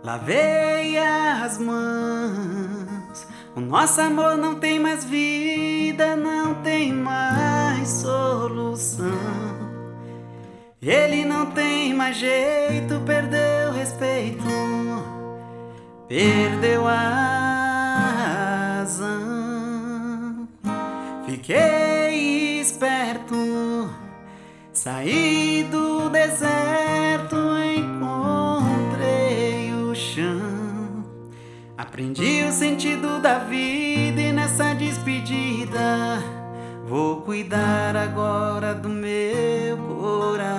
Lavei as mãos, o nosso amor não tem mais vida, não tem mais solução. Ele não tem mais jeito, perdeu respeito, perdeu a razão. Fiquei esperto, saí do deserto, encontrei o chão. Aprendi o sentido da vida e nessa despedida vou cuidar agora do meu coração.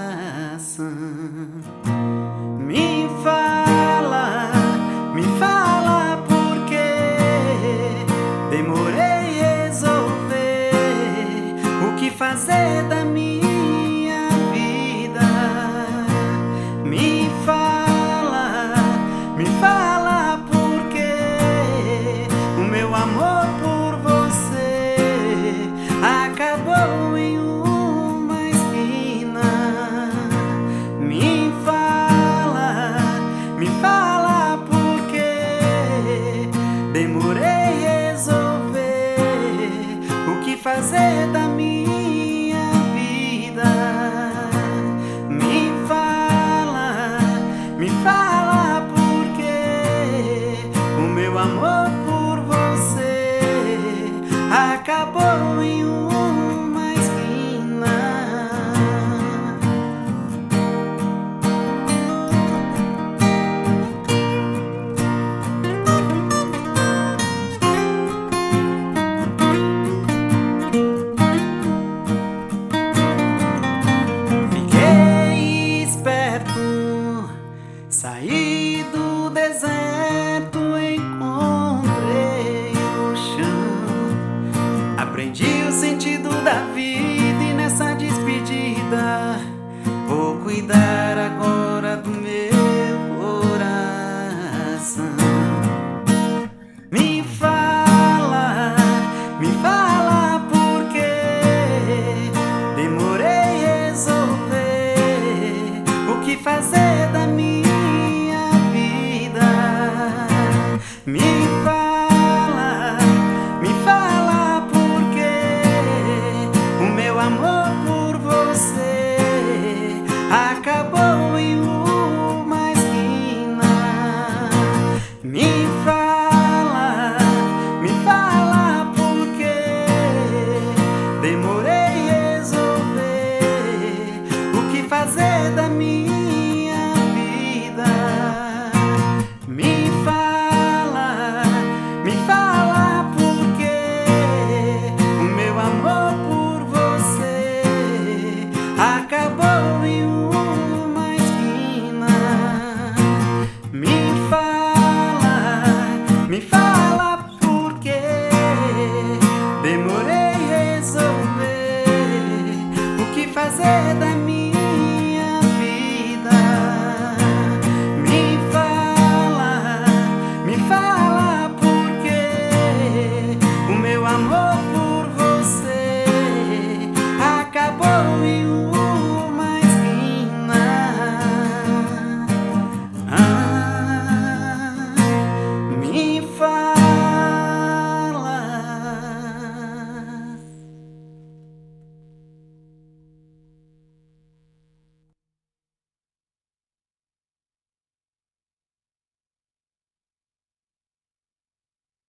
Me fala por que demorei a resolver o que fazer da minha vida. Me fala por que o meu amor por você acabou em uma esquina. Me fala por que demorei a resolver o que fazer da minha vida. Me fala por que o meu amor por você acabou